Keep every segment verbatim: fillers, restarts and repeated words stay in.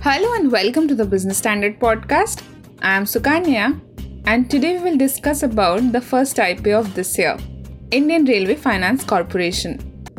Hello and welcome to the Business Standard Podcast. I am Sukanya and today we will discuss about the first I P O of this year, Indian Railway Finance Corporation.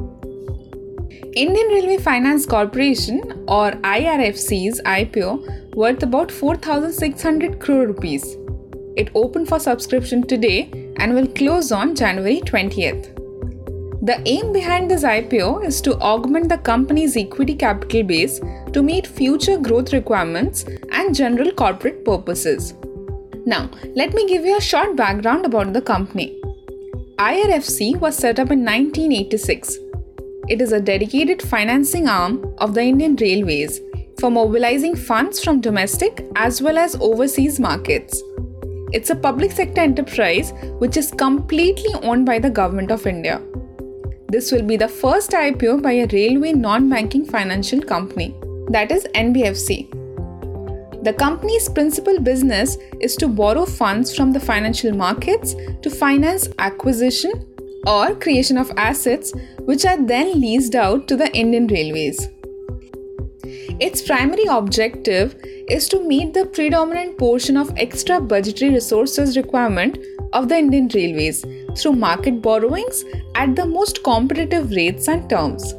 Indian Railway Finance Corporation or I R F C's I P O worth about four thousand six hundred crore rupees. It opened for subscription today and will close on January twentieth. The aim behind this I P O is to augment the company's equity capital base to meet future growth requirements and general corporate purposes. Now, let me give you a short background about the company. I R F C was set up in nineteen eighty-six. It is a dedicated financing arm of the Indian Railways for mobilizing funds from domestic as well as overseas markets. It's a public sector enterprise which is completely owned by the Government of India. This will be the first I P O by a railway non-banking financial company, that is N B F C. The company's principal business is to borrow funds from the financial markets to finance acquisition or creation of assets which are then leased out to the Indian Railways. Its primary objective is to meet the predominant portion of extra budgetary resources requirement of the Indian Railways through market borrowings at the most competitive rates and terms.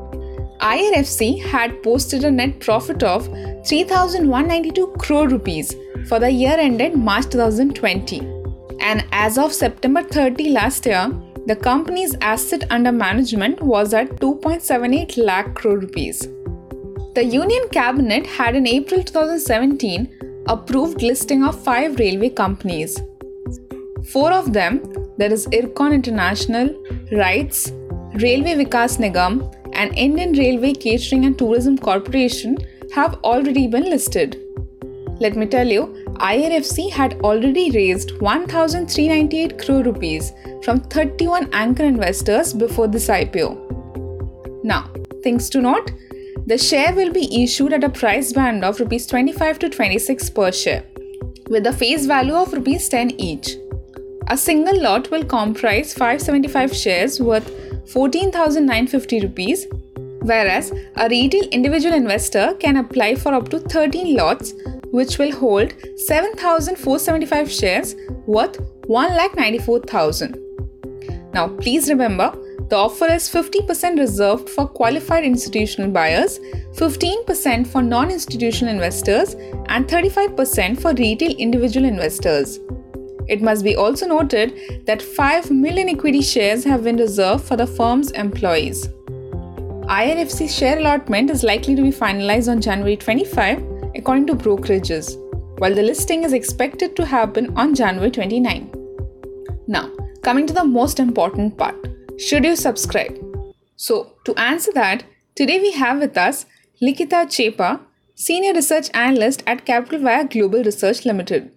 I R F C had posted a net profit of three thousand one hundred ninety-two crore rupees for the year ended March twenty twenty. And as of September thirtieth last year, the company's asset under management was at two point seven eight lakh crore rupees. The Union Cabinet had in April twenty seventeen approved listing of five railway companies. Four of them, that is IRCON International, RITES, Railway Vikas Nigam, and Indian Railway Catering and Tourism Corporation, have already been listed. Let me tell you, I R F C had already raised one thousand three hundred ninety-eight crore rupees from thirty-one anchor investors before this I P O. Now, things to note, the share will be issued at a price band of rupees twenty-five to twenty-six per share, with a face value of rupees ten each. A single lot will comprise five hundred seventy-five shares worth fourteen thousand nine hundred fifty rupees, whereas a retail individual investor can apply for up to thirteen lots which will hold seven thousand four hundred seventy-five shares worth one lakh ninety-four thousand. Now please remember, the offer is fifty percent reserved for qualified institutional buyers, fifteen percent for non-institutional investors and thirty-five percent for retail individual investors. It must be also noted that five million equity shares have been reserved for the firm's employees. I R F C share allotment is likely to be finalized on January twenty-fifth according to brokerages, while the listing is expected to happen on January twenty-ninth. Now, coming to the most important part, should you subscribe? So, to answer that, today we have with us Likita Chepa, Senior Research Analyst at Capital Via Global Research Limited.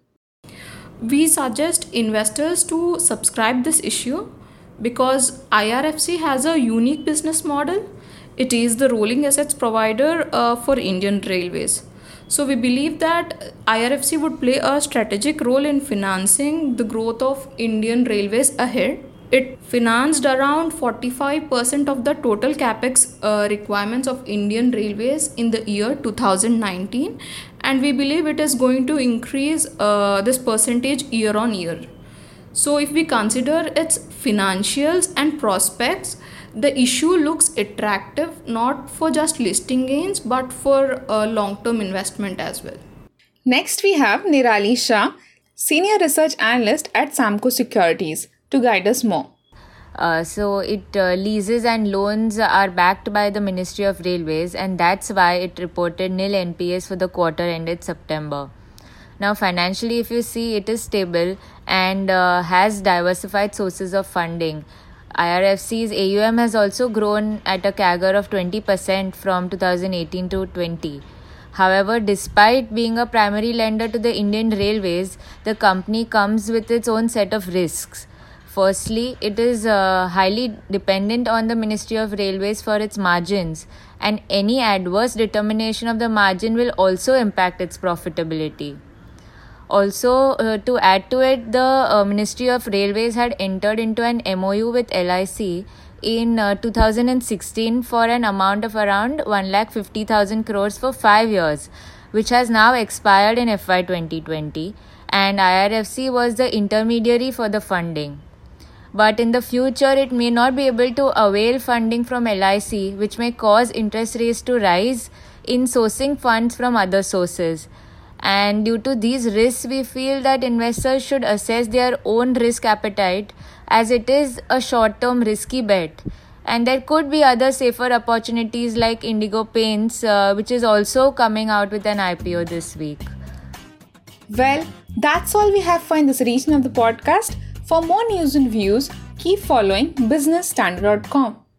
We suggest investors to subscribe this issue because I R F C has a unique business model. It is the rolling assets provider uh, for Indian Railways. So we believe that I R F C would play a strategic role in financing the growth of Indian Railways ahead. It financed around forty-five percent of the total capex uh, requirements of Indian Railways in the year two thousand nineteen, and we believe it is going to increase uh, this percentage year on year. So if we consider its financials and prospects, the issue looks attractive not for just listing gains but for uh, long-term investment as well. Next we have Nirali Shah, Senior Research Analyst at Samco Securities, to guide us more. Uh, so it uh, leases and loans are backed by the Ministry of Railways, and that's why it reported nil N P S for the quarter ended September. Now financially, if you see, it is stable and uh, has diversified sources of funding. I R F C's A U M has also grown at a C A G R of twenty percent from two thousand eighteen to twenty. However, despite being a primary lender to the Indian Railways, the company comes with its own set of risks. Firstly, it is uh, highly dependent on the Ministry of Railways for its margins, and any adverse determination of the margin will also impact its profitability. Also, uh, to add to it, the uh, Ministry of Railways had entered into an M O U with L I C in uh, two thousand sixteen for an amount of around one lakh fifty thousand crores for five years, which has now expired in F Y twenty twenty, and I R F C was the intermediary for the funding. But in the future, it may not be able to avail funding from L I C, which may cause interest rates to rise in sourcing funds from other sources. And due to these risks, we feel that investors should assess their own risk appetite, as it is a short-term risky bet. And there could be other safer opportunities like Indigo Paints, uh, which is also coming out with an I P O this week. Well, that's all we have for in this edition of the podcast. For more news and views, keep following business standard dot com.